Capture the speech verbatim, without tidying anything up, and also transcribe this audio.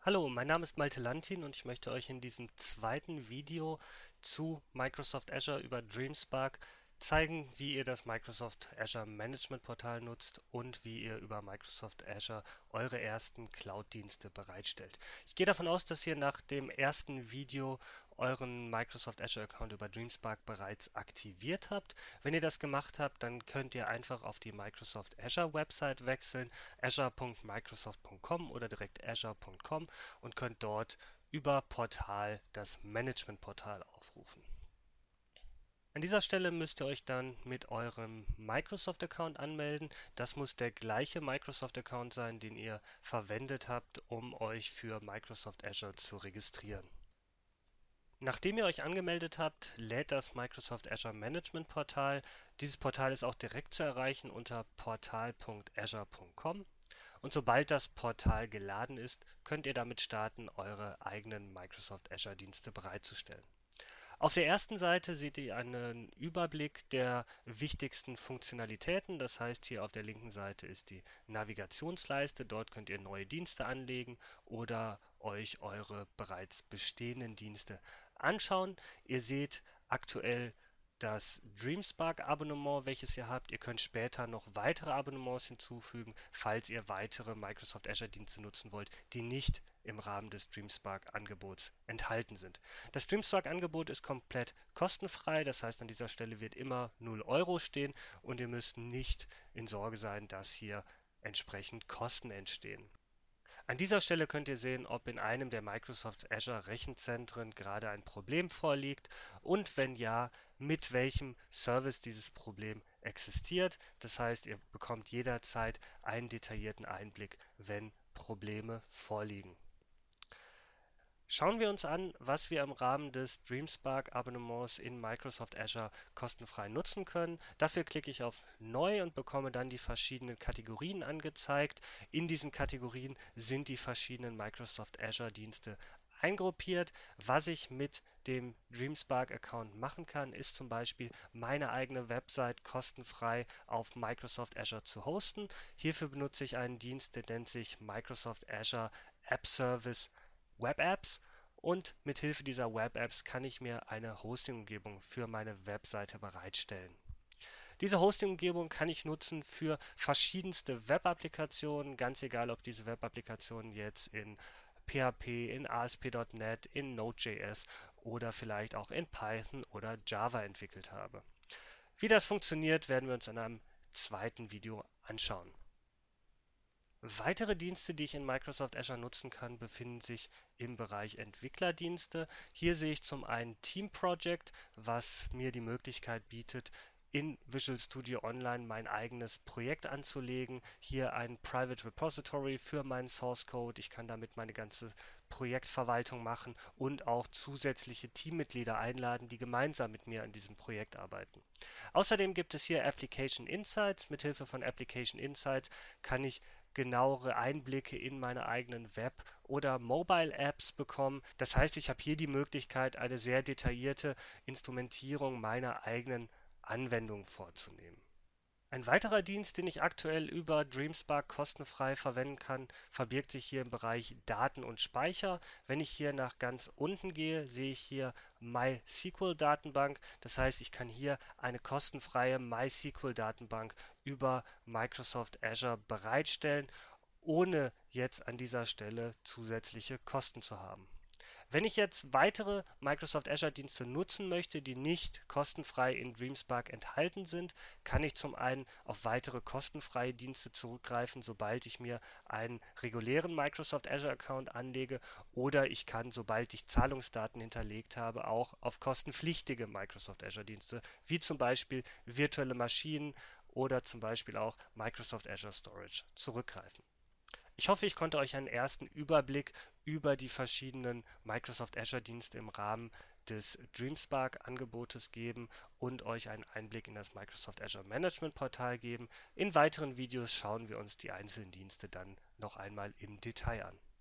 Hallo, mein Name ist Malte Lantin und ich möchte euch in diesem zweiten Video zu Microsoft Azure über DreamSpark zeigen, wie ihr das Microsoft Azure Management Portal nutzt und wie ihr über Microsoft Azure eure ersten Cloud-Dienste bereitstellt. Ich gehe davon aus, dass ihr nach dem ersten Video euren Microsoft Azure Account über DreamSpark bereits aktiviert habt. Wenn ihr das gemacht habt, dann könnt ihr einfach auf die Microsoft Azure Website wechseln, azure punkt microsoft punkt com oder direkt azure punkt com und könnt dort über Portal das Management-Portal aufrufen. An dieser Stelle müsst ihr euch dann mit eurem Microsoft-Account anmelden. Das muss der gleiche Microsoft-Account sein, den ihr verwendet habt, um euch für Microsoft Azure zu registrieren. Nachdem ihr euch angemeldet habt, lädt das Microsoft Azure Management Portal. Dieses Portal ist auch direkt zu erreichen unter portal punkt azure punkt com. Und sobald das Portal geladen ist, könnt ihr damit starten, eure eigenen Microsoft Azure Dienste bereitzustellen. Auf der ersten Seite seht ihr einen Überblick der wichtigsten Funktionalitäten. Das heißt, hier auf der linken Seite ist die Navigationsleiste. Dort könnt ihr neue Dienste anlegen oder euch eure bereits bestehenden Dienste anschauen. Ihr seht aktuell das DreamSpark-Abonnement, welches ihr habt. Ihr könnt später noch weitere Abonnements hinzufügen, falls ihr weitere Microsoft Azure-Dienste nutzen wollt, die nicht im Rahmen des DreamSpark-Angebots enthalten sind. Das DreamSpark-Angebot ist komplett kostenfrei, das heißt, an dieser Stelle wird immer null Euro stehen und ihr müsst nicht in Sorge sein, dass hier entsprechend Kosten entstehen. An dieser Stelle könnt ihr sehen, ob in einem der Microsoft Azure Rechenzentren gerade ein Problem vorliegt und wenn ja, mit welchem Service dieses Problem existiert. Das heißt, ihr bekommt jederzeit einen detaillierten Einblick, wenn Probleme vorliegen. Schauen wir uns an, was wir im Rahmen des DreamSpark-Abonnements in Microsoft Azure kostenfrei nutzen können. Dafür klicke ich auf Neu und bekomme dann die verschiedenen Kategorien angezeigt. In diesen Kategorien sind die verschiedenen Microsoft Azure-Dienste eingruppiert. Was ich mit dem DreamSpark-Account machen kann, ist zum Beispiel meine eigene Website kostenfrei auf Microsoft Azure zu hosten. Hierfür benutze ich einen Dienst, der nennt sich Microsoft Azure App Service Web Apps und mit Hilfe dieser Web Apps kann ich mir eine Hosting-Umgebung für meine Webseite bereitstellen. Diese Hosting-Umgebung kann ich nutzen für verschiedenste Web-Applikationen, ganz egal, ob diese Web-Applikationen jetzt in P H P, in A S P Punkt net, in Node.js oder vielleicht auch in Python oder Java entwickelt habe. Wie das funktioniert, werden wir uns in einem zweiten Video anschauen. Weitere Dienste, die ich in Microsoft Azure nutzen kann, befinden sich im Bereich Entwicklerdienste. Hier sehe ich zum einen Team Project, was mir die Möglichkeit bietet, in Visual Studio Online mein eigenes Projekt anzulegen. Hier ein Private Repository für meinen Source Code. Ich kann damit meine ganze Projektverwaltung machen und auch zusätzliche Teammitglieder einladen, die gemeinsam mit mir an diesem Projekt arbeiten. Außerdem gibt es hier Application Insights. Mithilfe von Application Insights kann ich genauere Einblicke in meine eigenen Web- oder Mobile-Apps bekommen. Das heißt, ich habe hier die Möglichkeit, eine sehr detaillierte Instrumentierung meiner eigenen Anwendung vorzunehmen. Ein weiterer Dienst, den ich aktuell über DreamSpark kostenfrei verwenden kann, verbirgt sich hier im Bereich Daten und Speicher. Wenn ich hier nach ganz unten gehe, sehe ich hier MySQL-Datenbank. Das heißt, ich kann hier eine kostenfreie MySQL-Datenbank über Microsoft Azure bereitstellen, ohne jetzt an dieser Stelle zusätzliche Kosten zu haben. Wenn ich jetzt weitere Microsoft Azure-Dienste nutzen möchte, die nicht kostenfrei in DreamSpark enthalten sind, kann ich zum einen auf weitere kostenfreie Dienste zurückgreifen, sobald ich mir einen regulären Microsoft Azure-Account anlege, oder ich kann, sobald ich Zahlungsdaten hinterlegt habe, auch auf kostenpflichtige Microsoft Azure-Dienste, wie zum Beispiel virtuelle Maschinen oder zum Beispiel auch Microsoft Azure Storage zurückgreifen. Ich hoffe, ich konnte euch einen ersten Überblick über die verschiedenen Microsoft Azure-Dienste im Rahmen des DreamSpark-Angebotes geben und euch einen Einblick in das Microsoft Azure Management Portal geben. In weiteren Videos schauen wir uns die einzelnen Dienste dann noch einmal im Detail an.